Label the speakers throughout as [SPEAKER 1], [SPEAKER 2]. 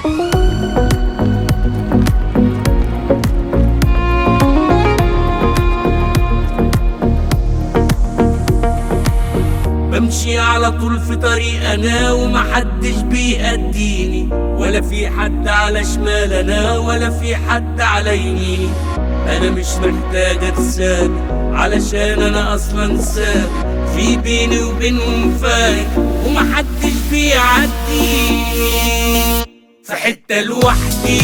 [SPEAKER 1] بمشي على طول في طريق انا ومحدش بيأديني، ولا في حد على شمال انا ولا في حد على يميني. انا مش محتاج اتسابق علشان انا اصلا سابق، في بيني وبينهم فارق ومحدش بيعديني. في حتة لوحدي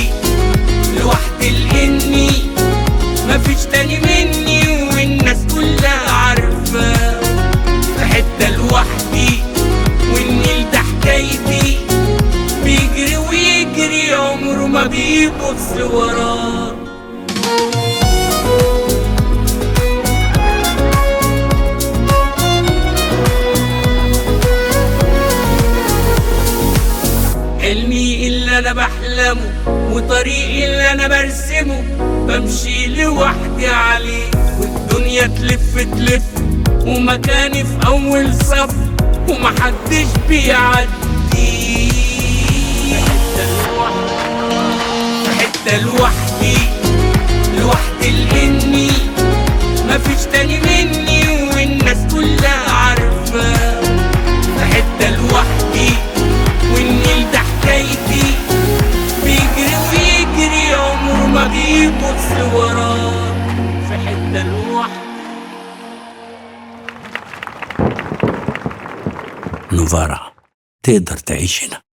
[SPEAKER 1] لاني مفيش تاني مني والناس كلها عارفة. في حتة لوحدي والنيل ده حكايتي، بيجري ويجري عمره ما بيبص وراه. حلمي اللي انا بحلمه وطريقي اللي انا برسمه، بمشي لوحدي عليه والدنيا تلف تلف ومكاني في اول صف ومحدش بيعدي. في حتة لوحدي لاني مفيش تاني مني والناس كلها عارفة. في حتة لوحدي والنيل ده حكايتي، بيجري ويجري عمره ما بيبص وراه. في حتة لوحدي.
[SPEAKER 2] نوفارا، تقدر تعيش هنا.